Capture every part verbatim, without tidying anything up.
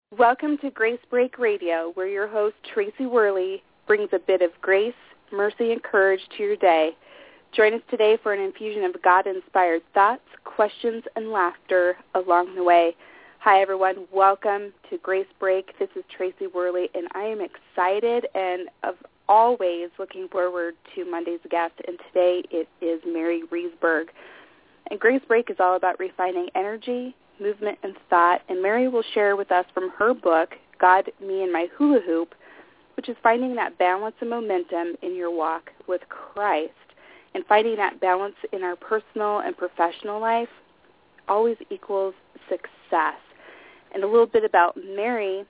Welcome to Grace Break Radio, where your host, Tracy Worley, brings a bit of grace, mercy, and courage to your day. Join us today for an infusion of God-inspired thoughts, questions, and laughter along the way. Hi, everyone. Welcome to Grace Break. This is Tracy Worley, and I am excited and of always looking forward to Monday's guest, and today it is Mary Reesberg. And Grace Break is all about refining energy, movement, and thought, and Mary will share with us from her book, God, Me, and My Hula Hoop, which is finding that balance and momentum in your walk with Christ. And finding that balance in our personal and professional life always equals success. And a little bit about Mary.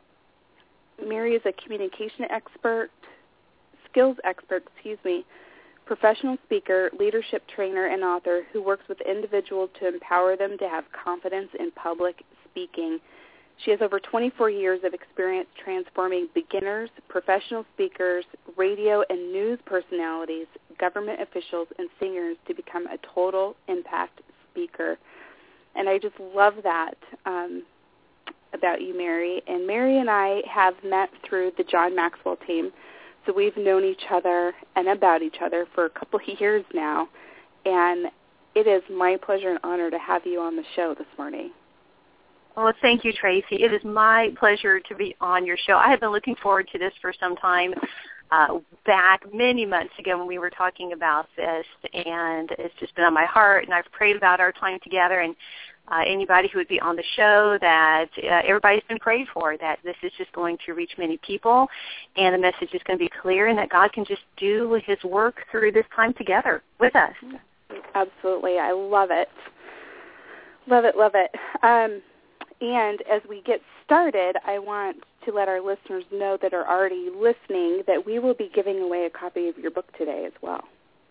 Mary is a communication expert, skills expert, excuse me, professional speaker, leadership trainer, and author who works with individuals to empower them to have confidence in public speaking. She has over twenty-four years of experience transforming beginners, professional speakers, radio and news personalities, government officials, and singers to become a total impact speaker. And I just love that um, about you, Mary. And Mary and I have met through the John Maxwell team. So we've known each other and about each other for a couple of years now, and it is my pleasure and honor to have you on the show this morning. Well, thank you, Tracy. It is my pleasure to be on your show. I have been looking forward to this for some time, uh, back many months ago when we were talking about this, and it's just been on my heart, and I've prayed about our time together, and Uh, anybody who would be on the show, that uh, everybody's been prayed for, that this is just going to reach many people, and the message is going to be clear, and that God can just do his work through this time together with us. Absolutely. I love it. Love it, love it. Um, and as we get started, I want to let our listeners know that are already listening that we will be giving away a copy of your book today as well.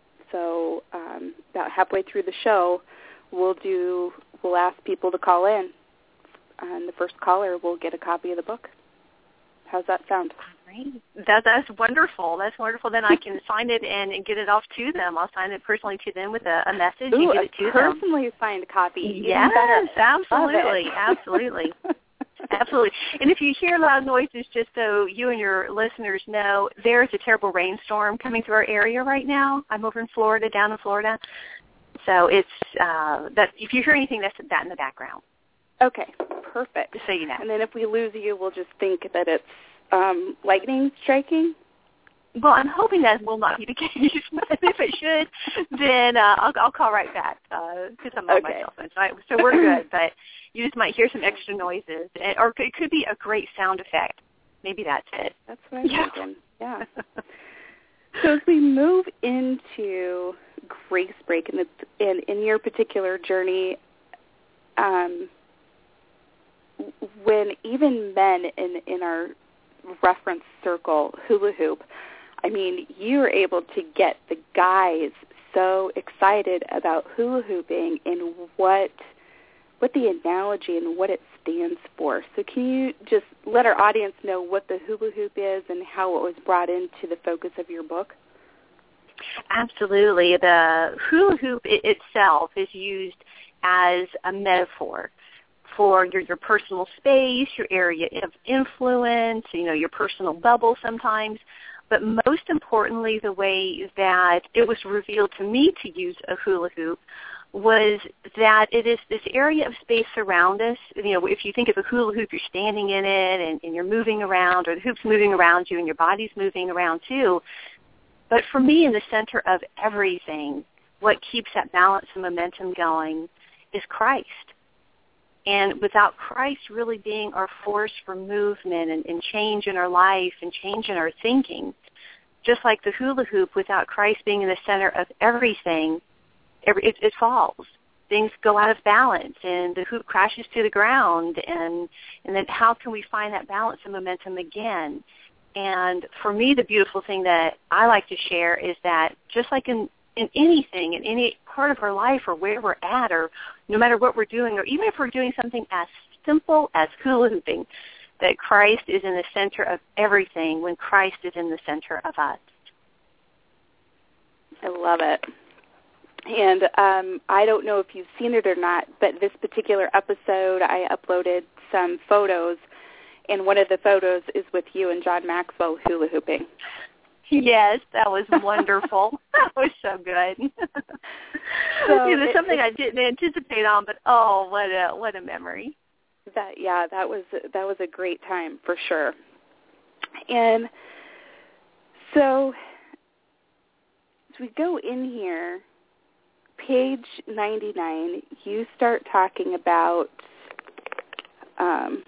So um, about halfway through the show, we'll do... We'll ask people to call in, and the first caller will get a copy of the book. How's that sound? Great. That, that's wonderful. That's wonderful. Then I can sign it and, and get it off to them. I'll sign it personally to them with a, a message Ooh, and get it to a them. Personally signed copy. Yes, absolutely, absolutely. Absolutely. And if you hear loud noises, just so you and your listeners know, there's a terrible rainstorm coming through our area right now. I'm over in Florida, down in Florida. So it's uh, that if you hear anything, that's that in the background. Okay, perfect. Just so you know. And then if we lose you, we'll just think that it's um, lightning striking. Well, I'm hoping that will not be the case. But if it should, then uh, I'll, I'll call right back because uh, I'm on okay. my cell phone. So, I, so we're good. But you just might hear some extra noises, and, or it could be a great sound effect. Maybe that's it. That's what I'm yeah. thinking. Yeah. So as we move into Grace Break and in, in your particular journey, um, when even men in, in our reference circle, hula hoop, I mean, you were able to get the guys so excited about hula hooping and what what the analogy and what it stands for. So can you just let our audience know what the hula hoop is and how it was brought into the focus of your book? Absolutely. The hula hoop itself is used as a metaphor for your, your personal space, your area of influence, you know, your personal bubble sometimes. But most importantly, the way that it was revealed to me to use a hula hoop was that it is this area of space around us. You know, if you think of a hula hoop, you're standing in it and, and you're moving around, or the hoop's moving around you and your body's moving around too. But for me, in the center of everything, what keeps that balance and momentum going is Christ. And without Christ really being our force for movement and, and change in our life and change in our thinking, just like the hula hoop, without Christ being in the center of everything, every, it, it falls. Things go out of balance, and the hoop crashes to the ground. And, and then how can we find that balance and momentum again? And for me, the beautiful thing that I like to share is that just like in, in anything, in any part of our life or where we're at, or no matter what we're doing, or even if we're doing something as simple as hula hooping, that Christ is in the center of everything when Christ is in the center of us. I love it. And um, I don't know if you've seen it or not, but this particular episode, I uploaded some photos, and one of the photos is with you and John Maxwell hula hooping. Yes, that was wonderful. That was so good. So it was it, something I didn't anticipate on, but oh, what a what a memory. That yeah, that was that was a great time for sure. And so as we go in here, page ninety-nine, you start talking about um,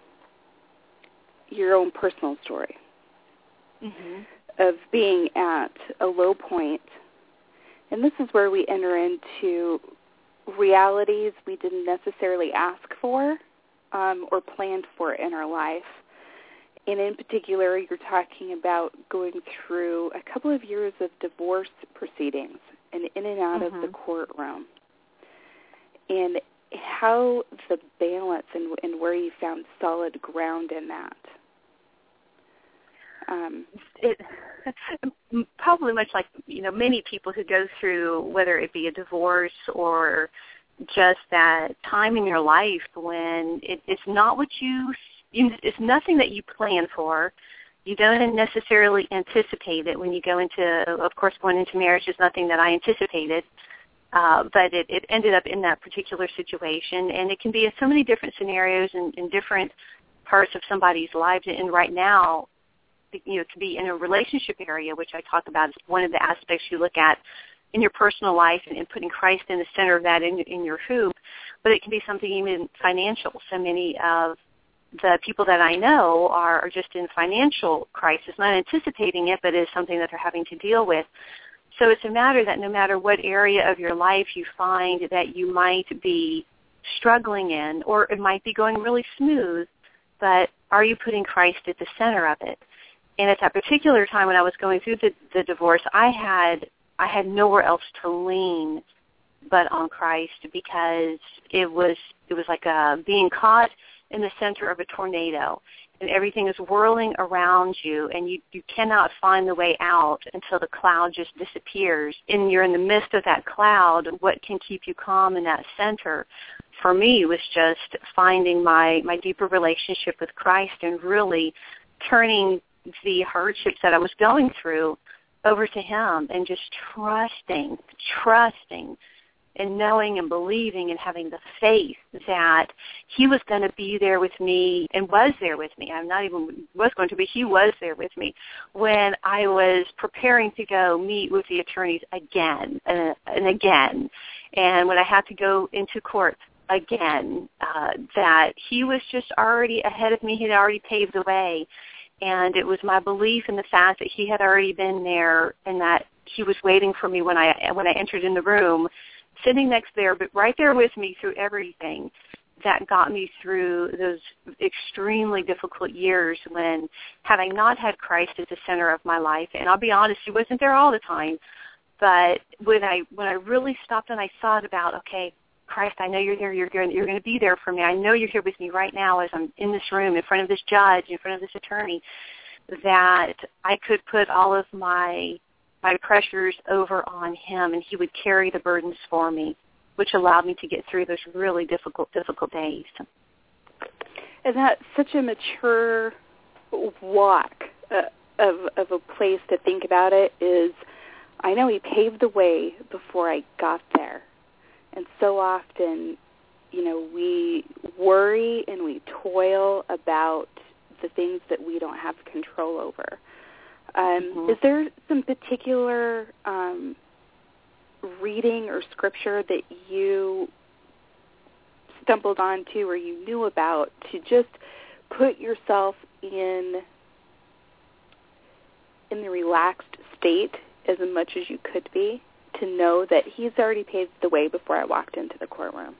your own personal story. Mm-hmm. Of being at a low point. And this is where we enter into realities we didn't necessarily ask for um, or planned for in our life. And in particular, you're talking about going through a couple of years of divorce proceedings and in and out mm-hmm. of the courtroom. And how the balance and, and where you found solid ground in that. Um, it probably much like, you know, many people who go through, whether it be a divorce or just that time in your life when it, it's not what you, you, it's nothing that you plan for. You don't necessarily anticipate it when you go into, of course, going into marriage is nothing that I anticipated, uh, but it, it ended up in that particular situation, and it can be in so many different scenarios and in different parts of somebody's lives, and right now, you know, to be in a relationship area, which I talk about is one of the aspects you look at in your personal life and, and putting Christ in the center of that in, in your hoop, but it can be something even financial. So many of the people that I know are, are just in financial crisis, not anticipating it, but it is something that they're having to deal with. So it's a matter that no matter what area of your life you find that you might be struggling in, or it might be going really smooth, but are you putting Christ at the center of it? And at that particular time when I was going through the, the divorce, I had I had nowhere else to lean but on Christ, because it was it was like a, being caught in the center of a tornado, and everything is whirling around you, and you, you cannot find the way out until the cloud just disappears, and you're in the midst of that cloud. What can keep you calm in that center? For me, was just finding my, my deeper relationship with Christ and really turning the hardships that I was going through over to Him, and just trusting, trusting, and knowing and believing and having the faith that He was going to be there with me, and was there with me. I'm not even was going to be, He was there with me when I was preparing to go meet with the attorneys again and, and again, and when I had to go into court again, uh, that He was just already ahead of me. He had already paved the way. And it was my belief in the fact that He had already been there, and that He was waiting for me when I when I entered in the room, sitting next there, but right there with me through everything, that got me through those extremely difficult years when, had I not had Christ at the center of my life, and I'll be honest, He wasn't there all the time, but when I when I really stopped and I thought about, okay, Christ, I know you're there. You're going, you're going to be there for me. I know you're here with me right now as I'm in this room in front of this judge, in front of this attorney, that I could put all of my my pressures over on Him, and He would carry the burdens for me, which allowed me to get through those really difficult, difficult days. And that's such a mature walk uh, of, of a place to think about it is, I know He paved the way before I got there. And so often, you know, we worry and we toil about the things that we don't have control over. Um, mm-hmm. Is there some particular um, reading or scripture that you stumbled onto or you knew about to just put yourself in in the relaxed state as much as you could be, to know that He's already paved the way before I walked into the courtroom?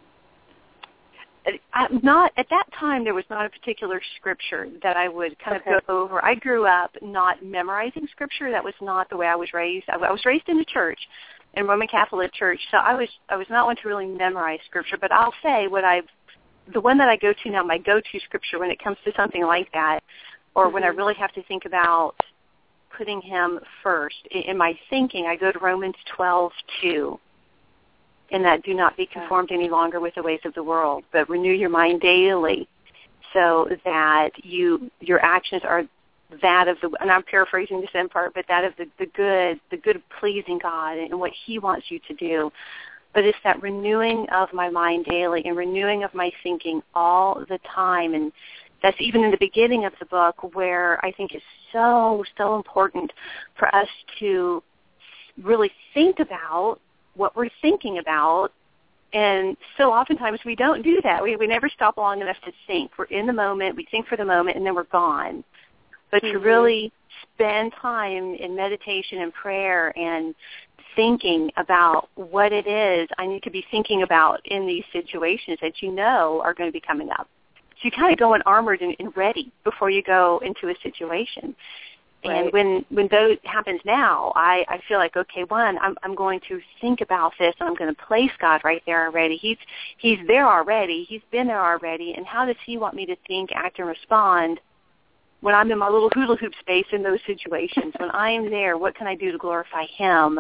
I'm not at that time. There was not a particular scripture that I would kind okay. of go over. I grew up not memorizing scripture. That was not the way I was raised. I was raised in a church, in Roman Catholic church. So I was I was not one to really memorize scripture. But I'll say what I've the one that I go to now, my go-to scripture when it comes to something like that, or mm-hmm. when I really have to think about putting Him first in my thinking, I go to Romans twelve two. In that, do not be conformed any longer with the ways of the world, but renew your mind daily, so that you your actions are that of the, and I'm paraphrasing this end part, but that of the, the good, the good pleasing God and what he wants you to do. But it's that renewing of my mind daily and renewing of my thinking all the time. And that's even in the beginning of the book, where I think it's so, so important for us to really think about what we're thinking about. And so oftentimes we don't do that. We, we never stop long enough to think. We're in the moment, we think for the moment, and then we're gone. But mm-hmm. to really spend time in meditation and prayer and thinking about what it is I need to be thinking about in these situations that you know are going to be coming up. So you kind of go in armored and, and ready before you go into a situation. Right. And when when that happens now, I, I feel like, okay, one, I'm I'm going to think about this. I'm going to place God right there already. He's He's there already. He's been there already. And how does he want me to think, act, and respond when I'm in my little hula hoop space in those situations? When I'm there, what can I do to glorify him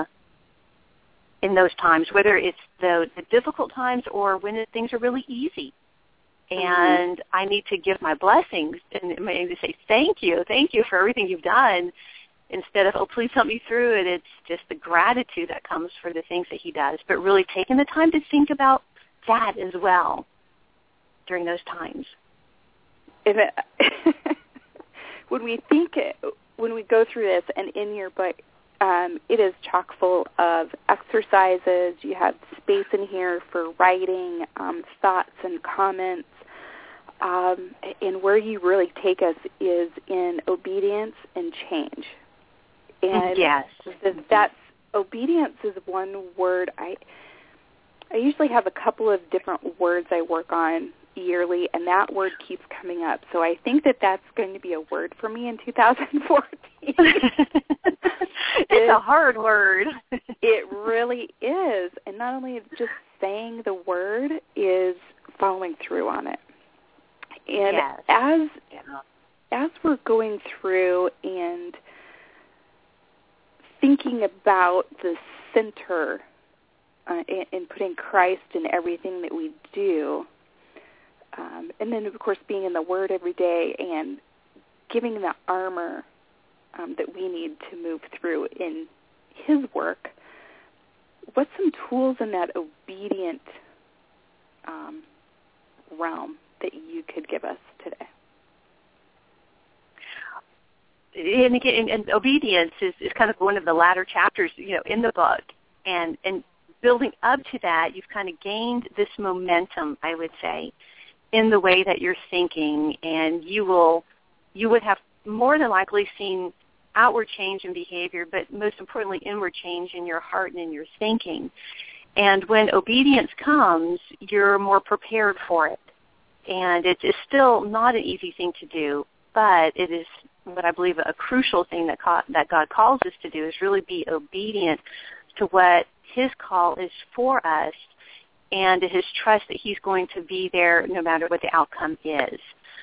in those times, whether it's the, the difficult times or when things are really easy? And mm-hmm. I need to give my blessings and maybe say, thank you, thank you for everything you've done, instead of, oh, please help me through it. It's just the gratitude that comes for the things that he does, but really taking the time to think about that as well during those times. If it, when we think, when we go through this, and in your book, Um, it is chock full of exercises. You have space in here for writing, um, thoughts and comments. Um, and where you really take us is in obedience and change. And yes. that's, obedience is one word. I I usually have a couple of different words I work on yearly, and that word keeps coming up. So I think that that's going to be a word for me in two thousand fourteen. It's a hard word. It really is. And not only just saying the word, is following through on it. And yes. as yeah. as we're going through and thinking about the center uh, and, and putting Christ in everything that we do, um, and then, of course, being in the Word every day and giving the armor um, that we need to move through in his work, what's some tools in that obedient um, realm that you could give us today? And again, and obedience is, is kind of one of the latter chapters, you know, in the book. And and building up to that, you've kind of gained this momentum, I would say, in the way that you're thinking, and you will, you would have more than likely seen outward change in behavior, but most importantly, inward change in your heart and in your thinking. And when obedience comes, you're more prepared for it. And it is still not an easy thing to do, but it is what I believe a crucial thing that ca- that God calls us to do, is really be obedient to what his call is for us, and his trust that he's going to be there no matter what the outcome is.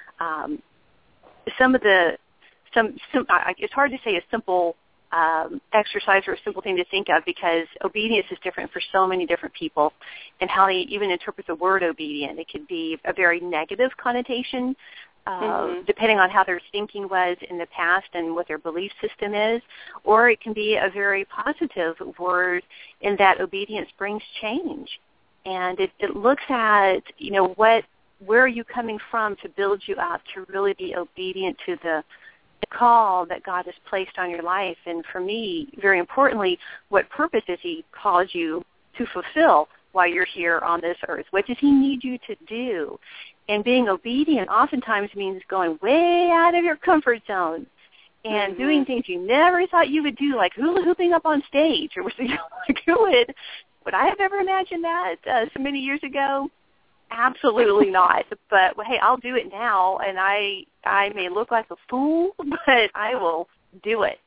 Um, some of the, some, some I, it's hard to say a simple um, exercise or a simple thing to think of, because obedience is different for so many different people, and how they even interpret the word obedient. It could be a very negative connotation, uh, mm-hmm. depending on how their thinking was in the past and what their belief system is, or it can be a very positive word in that obedience brings change. And it, it looks at, you know, what, where are you coming from to build you up to really be obedient to the, the call that God has placed on your life. And for me, very importantly, what purpose has he called you to fulfill while you're here on this earth? What does he need you to do? And being obedient oftentimes means going way out of your comfort zone and mm-hmm. doing things you never thought you would do, like hula hooping up on stage, or you know, like who would Would I have ever imagined that uh, so many years ago? Absolutely not. But, well, hey, I'll do it now, and I I may look like a fool, but I will do it.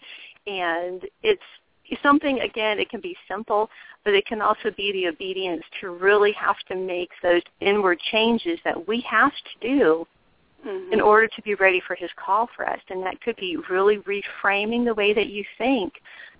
And it's something, again, it can be simple, but it can also be the obedience to really have to make those inward changes that we have to do mm-hmm. in order to be ready for his call for us. And that could be really reframing the way that you think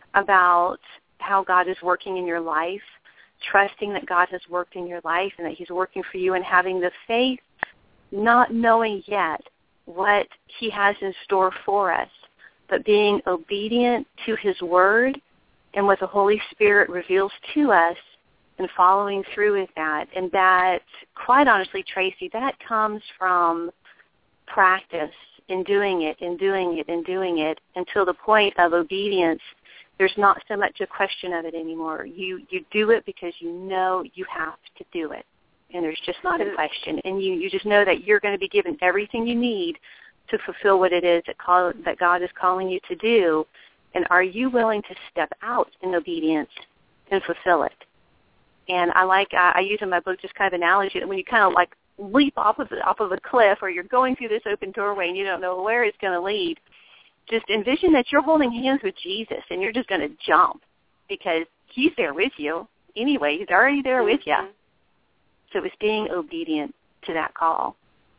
about how God is working in your life, trusting that God has worked in your life and that he's working for you, and having the faith not knowing yet what he has in store for us, but being obedient to his word and what the Holy Spirit reveals to us and following through with that. And that, quite honestly, Tracy, that comes from practice in doing it and doing it and doing it until the point of obedience. There's not so much a question of it anymore. You you do it because you know you have to do it. And there's just not a question. And you, you just know that you're going to be given everything you need to fulfill what it is that, call, that God is calling you to do. And are you willing to step out in obedience and fulfill it? And I like, I, I use in my book just kind of analogy that when you kind of like leap off of, the, off of a cliff or you're going through this open doorway and you don't know where it's going to lead, just envision that you're holding hands with Jesus and you're just going to jump because he's there with you anyway. He's already there with you. So it's being obedient to that call.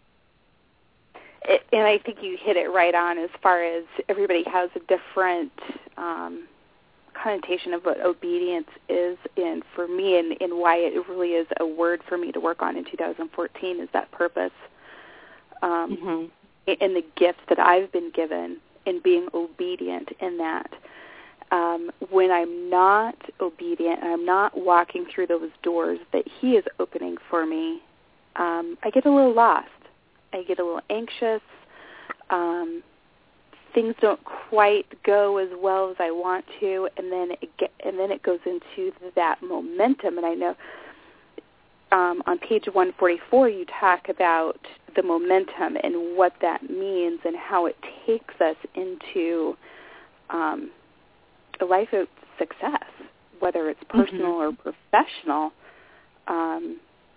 It, and I think you hit it right on as far as everybody has a different um, connotation of what obedience is. And for me, and, and why it really is a word for me to work on in two thousand fourteen is that purpose um, mm-hmm. and the gifts that I've been given in being obedient in that. Um, when I'm not obedient and I'm not walking through those doors that he is opening for me, um, I get a little lost. I get a little anxious. Um, things don't quite go as well as I want to, and then it get, and then it goes into that momentum. And I know um, on page one forty-four you talk about the momentum and what that means and how it takes us into um, a life of success, whether it's personal mm-hmm. or professional. Um,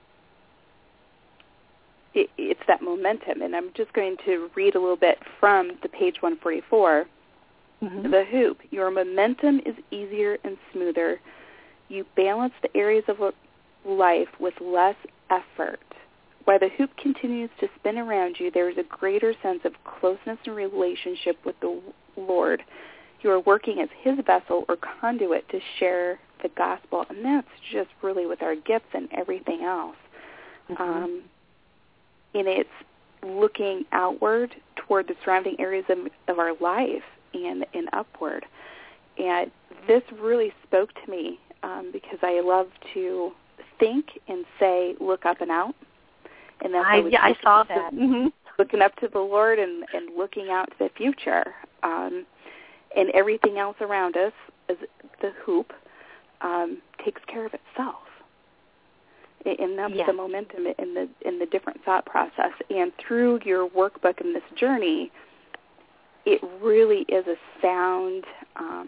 it, it's that momentum. And I'm just going to read a little bit from the page one forty-four. Mm-hmm. The hoop. Your momentum is easier and smoother. You balance the areas of life with less effort. While the hoop continues to spin around you, there is a greater sense of closeness and relationship with the Lord. You are working as his vessel or conduit to share the gospel, and that's just really with our gifts and everything else. Mm-hmm. Um, and it's looking outward toward the surrounding areas of, of our life and, and upward. And this really spoke to me um, because I love to think and say, look up and out. And that's I, yeah, I saw that. To, mm-hmm. Looking up to the Lord and, and looking out to the future. Um, and everything else around us, as the hoop, um, takes care of itself. And that's yes. the momentum in the in the different thought process. And through your workbook and this journey, it really is a sound um,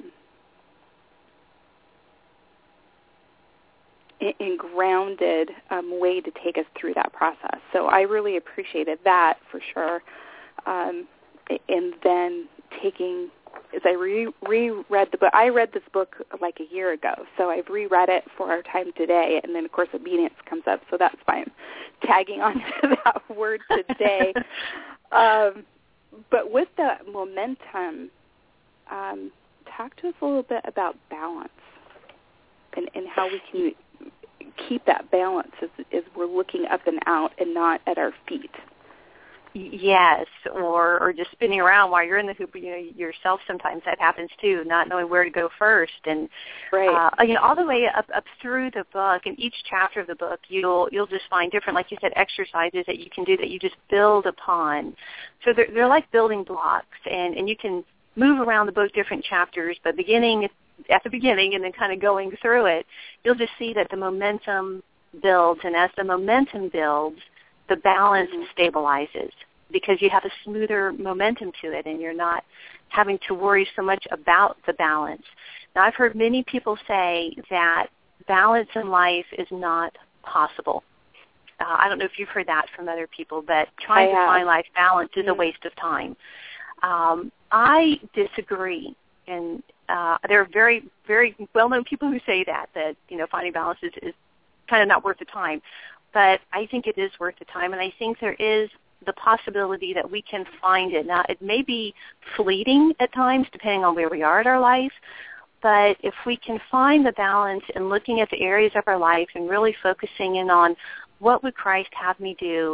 and grounded um, way to take us through that process. So I really appreciated that for sure. Um, and then taking, as I re- reread the book, I read this book like a year ago, so I've reread it for our time today, and then, of course, obedience comes up, so that's why I'm tagging on to that word today. um, but with the momentum, um, talk to us a little bit about balance and, and how we can keep that balance as, as we're looking up and out and not at our feet. Yes, or or just spinning around while you're in the hoop, you know, yourself. Sometimes that happens too, not knowing where to go first, and right. uh, you know, all the way up up through the book. In each chapter of the book, you'll you'll just find different, like you said, exercises that you can do that you just build upon. So they're they're like building blocks, and and you can move around the book different chapters, but beginning at the beginning and then kind of going through it, you'll just see that the momentum builds, and as the momentum builds, the balance mm-hmm. stabilizes because you have a smoother momentum to it and you're not having to worry so much about the balance. Now, I've heard many people say that balance in life is not possible. Uh, I don't know if you've heard that from other people, but trying to find life balance is mm-hmm. a waste of time. Um, I disagree, and uh, there are very, very well-known people who say that, that, you know, finding balance is, is kind of not worth the time. But I think it is worth the time, and I think there is the possibility that we can find it. Now, it may be fleeting at times, depending on where we are in our life, but if we can find the balance in looking at the areas of our life and really focusing in on what would Christ have me do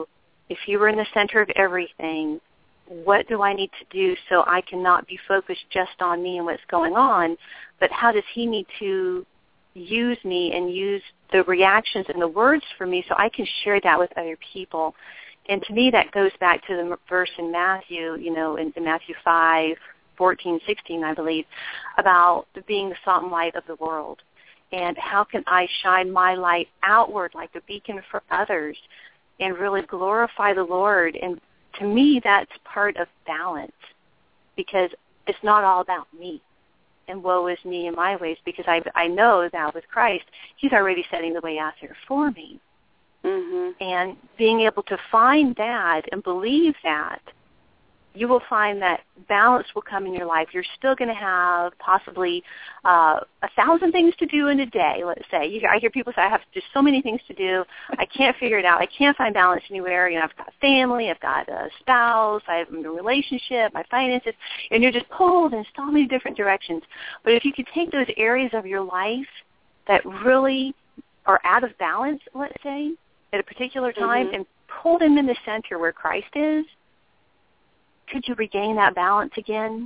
if you were in the center of everything, what do I need to do so I cannot be focused just on me and what's going on, but how does he need to use me and use the reactions and the words for me so I can share that with other people? And to me, that goes back to the verse in Matthew, you know, in, in Matthew five, fourteen, sixteen, I believe, about being the salt and light of the world. And how can I shine my light outward like a beacon for others and really glorify the Lord? And to me, that's part of balance, because it's not all about me and woe is me in my ways, because I, I know that with Christ, he's already setting the way out there for me. Mm-hmm. And being able to find that and believe that, you will find that balance will come in your life. You're still going to have possibly uh, a thousand things to do in a day, let's say. You, I hear people say, I have just so many things to do. I can't figure it out. I can't find balance anywhere. You know, I've got family. I've got a spouse. I have a relationship, my finances. And you're just pulled in so many different directions. But if you could take those areas of your life that really are out of balance, let's say, at a particular time, mm-hmm. and pull them in the center where Christ is, could you regain that balance again?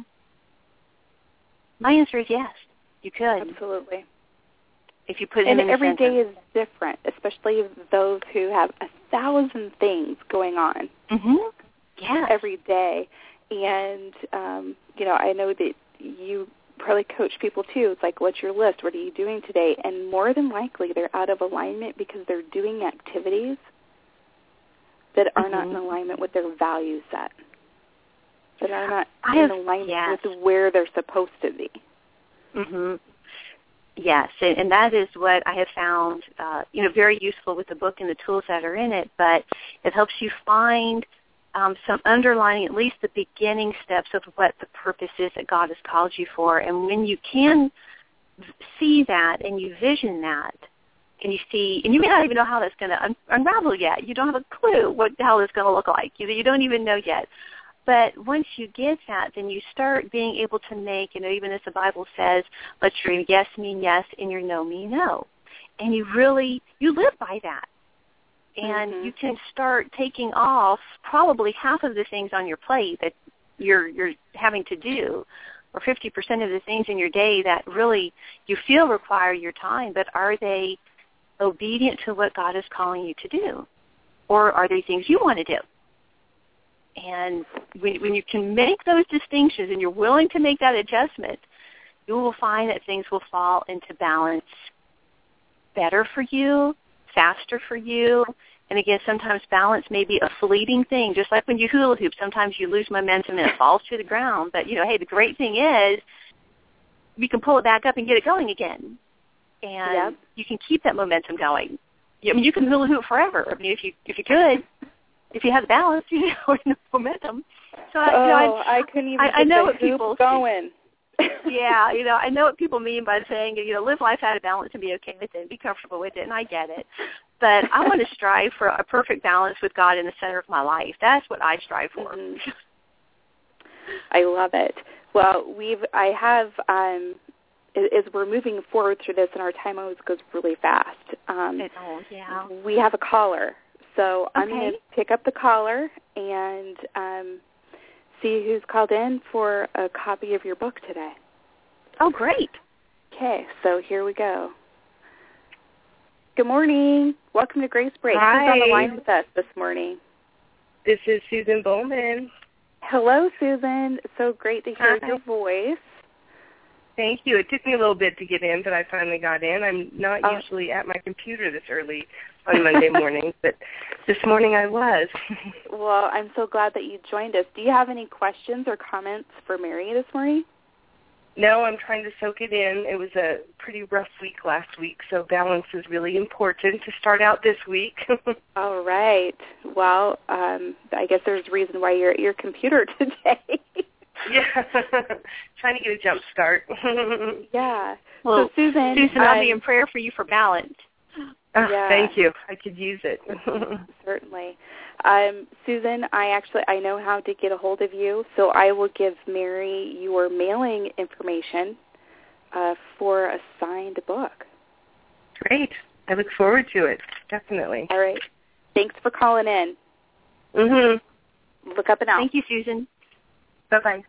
My answer is yes, you could. Absolutely. If you put it and in the every center. day is different, especially those who have a thousand things going on. Mm-hmm. Yeah. Every day. And, um, you know, I know that you probably coach people too. It's like, what's your list? What are you doing today? And more than likely they're out of alignment because they're doing activities that are mm-hmm. not in alignment with their value set, that are not I in have, alignment yes. with where they're supposed to be. Mm-hmm. Yes, and, and that is what I have found, uh, you know, very useful with the book and the tools that are in it, but it helps you find um, some underlying, at least the beginning steps of what the purpose is that God has called you for. And when you can see that and you vision that, and you see, and you may not even know how that's going to un- unravel yet. You don't have a clue what how it's going to look like. You, you don't even know yet. But once you get that, then you start being able to make, you know, even as the Bible says, let your yes mean yes and your no mean no. And you really, you live by that. And mm-hmm. you can start taking off probably half of the things on your plate that you're you're having to do, or fifty percent of the things in your day that really you feel require your time, but are they obedient to what God is calling you to do? Or are they things you want to do? And when, when you can make those distinctions and you're willing to make that adjustment, you will find that things will fall into balance better for you, faster for you. And again, sometimes balance may be a fleeting thing, just like when you hula hoop. Sometimes you lose momentum and it falls to the ground. But, you know, hey, the great thing is you can pull it back up and get it going again. And yep. you can keep that momentum going. I mean, you can hula hoop forever. I mean, if you if you could. If you have the balance, you know, and the momentum. So, oh, you know, I, I couldn't even I, get I know the what people going. yeah, you know, I know what people mean by saying, you know, live life out of balance and be okay with it and be comfortable with it, and I get it. But I want to strive for a perfect balance with God in the center of my life. That's what I strive for. Mm-hmm. I love it. Well, we've, I have, um, as we're moving forward through this, and our time always goes really fast. Um, oh, yeah. We have a caller. So okay. I'm going to pick up the caller and um, see who's called in for a copy of your book today. Oh, great. Okay, so here we go. Good morning. Welcome to Grace Break. Hi. Who's on the line with us this morning? This is Susan Bowman. Hello, Susan. So great to hear Hi. your voice. Thank you. It took me a little bit to get in, but I finally got in. I'm not oh. usually at my computer this early on Monday mornings, but this morning I was. Well, I'm so glad that you joined us. Do you have any questions or comments for Mary this morning? No, I'm trying to soak it in. It was a pretty rough week last week, so balance is really important to start out this week. All right. Well, um, I guess there's a reason why you're at your computer today. Yeah, trying to get a jump start. yeah. Well, so, Susan, Susan, I'll um, be in prayer for you for balance. Oh, yeah. Thank you. I could use it. Certainly. Um, Susan, I actually, I know how to get a hold of you, so I will give Mary your mailing information uh, for a signed book. Great. I look forward to it, definitely. All right. Thanks for calling in. Mhm. Look up and out. Thank you, Susan. Bye-bye.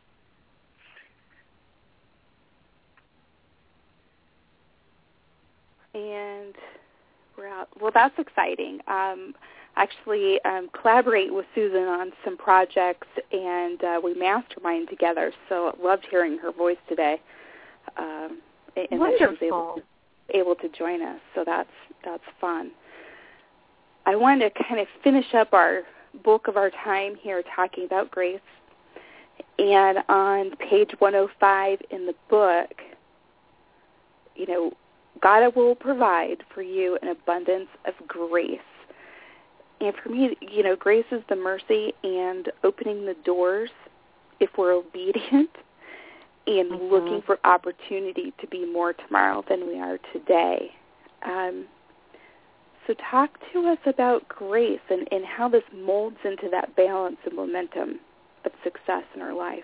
And we're out. Well, that's exciting. Um, actually, um, collaborate with Susan on some projects, and uh, we mastermind together. So loved hearing her voice today. Um, and Wonderful. that she was able to, able to join us. So that's that's fun. I wanted to kind of finish up our bulk of our time here talking about grace. And on page one oh five in the book, you know, God will provide for you an abundance of grace. And for me, you know, grace is the mercy and opening the doors if we're obedient and mm-hmm. looking for opportunity to be more tomorrow than we are today. Um, so talk to us about grace and, and how this molds into that balance and momentum of success in our life.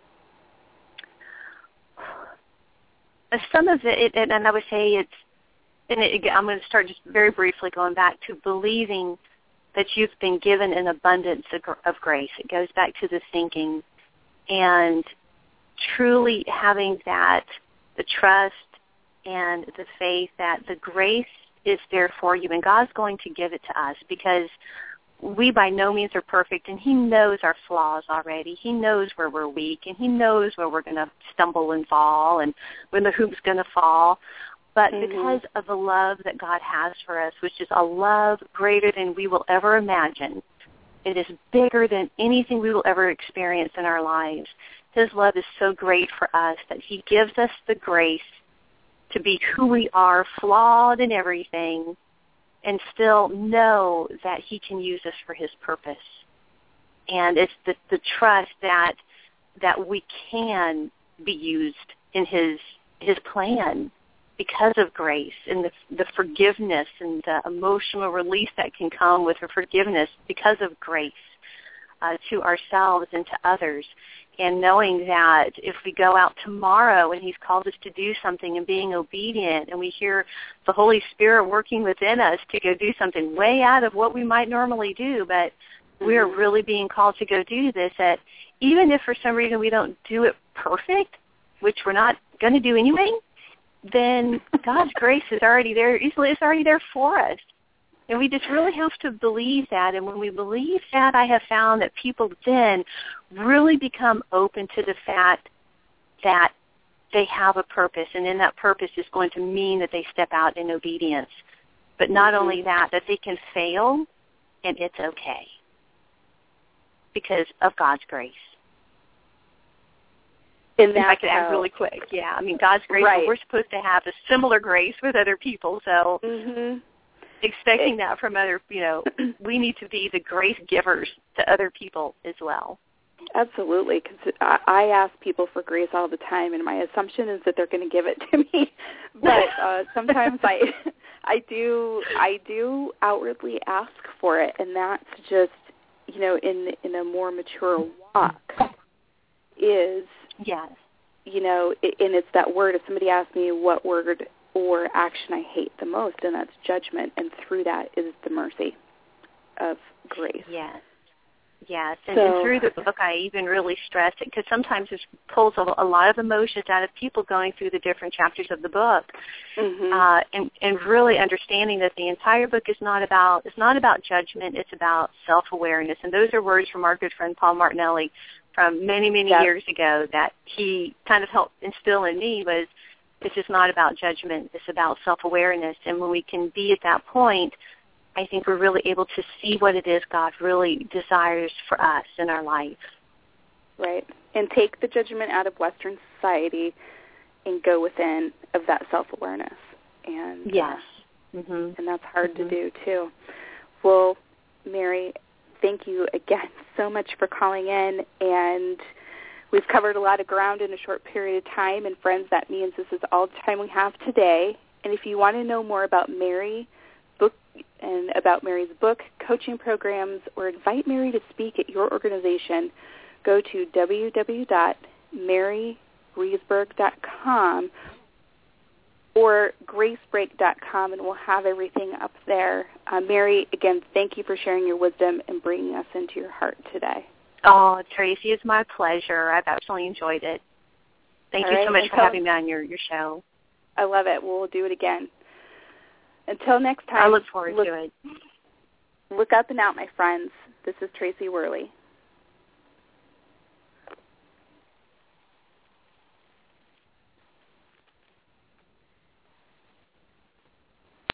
Some of it, and I would say it's, and it, I'm going to start just very briefly going back to believing that you've been given an abundance of, of grace. It goes back to the thinking and truly having that, the trust and the faith that the grace is there for you, and God's going to give it to us because we by no means are perfect, and he knows our flaws already. He knows where we're weak, and he knows where we're going to stumble and fall and when the hoop's going to fall. But mm-hmm. because of the love that God has for us, which is a love greater than we will ever imagine, it is bigger than anything we will ever experience in our lives. His love is so great for us that he gives us the grace to be who we are, flawed in everything, and still know that he can use us for his purpose. And it's the, the trust that that we can be used in his his plan because of grace and the, the forgiveness and the emotional release that can come with the forgiveness because of grace uh, to ourselves and to others. And knowing that if we go out tomorrow and he's called us to do something and being obedient and we hear the Holy Spirit working within us to go do something way out of what we might normally do, but we're really being called to go do this, that even if for some reason we don't do it perfect, which we're not going to do anyway, then God's grace is already there. It's already there for us. And we just really have to believe that. And when we believe that, I have found that people then really become open to the fact that they have a purpose. And then that purpose is going to mean that they step out in obedience. But not mm-hmm. only that, that they can fail, and it's okay because of God's grace. And if I could add really quick, yeah. I mean, God's grace, right. We're supposed to have a similar grace with other people, so... Mm-hmm. Expecting that from other, you know, we need to be the grace givers to other people as well. Absolutely, because I, I ask people for grace all the time, and my assumption is that they're going to give it to me. But uh, sometimes I, I do, I do outwardly ask for it, and that's just, you know, in in a more mature walk is, yes, you know, it, and it's that word. If somebody asks me what word or action I hate the most, and that's judgment, and through that is the mercy of grace. Yes, yes, and, so, and through the book I even really stress it, because sometimes it pulls a, a lot of emotions out of people going through the different chapters of the book, mm-hmm. uh, and, and really understanding that the entire book is not about, it's not about judgment, it's about self-awareness, and those are words from our good friend Paul Martinelli from many, many yep. years ago that he kind of helped instill in me was, this is not about judgment. It's about self-awareness. And when we can be at that point, I think we're really able to see what it is God really desires for us in our life. Right. And take the judgment out of Western society and go within of that self-awareness. And yes. Uh, mm-hmm. And that's hard mm-hmm. to do, too. Well, Mary, thank you again so much for calling in, and we've covered a lot of ground in a short period of time, and friends, that means this is all the time we have today. And if you want to know more about Mary, book and about Mary's book, coaching programs, or invite Mary to speak at your organization, go to w w w dot mary reesberg dot com. or grace break dot com, and we'll have everything up there. Uh, Mary, again, thank you for sharing your wisdom and bringing us into your heart today. Oh, Tracy, it's my pleasure. I've absolutely enjoyed it. Thank All you right, so much until, for having me on your, your show. I love it. We'll do it again. Until next time. I look forward look, to it. Look up and out, my friends. This is Tracy Worley.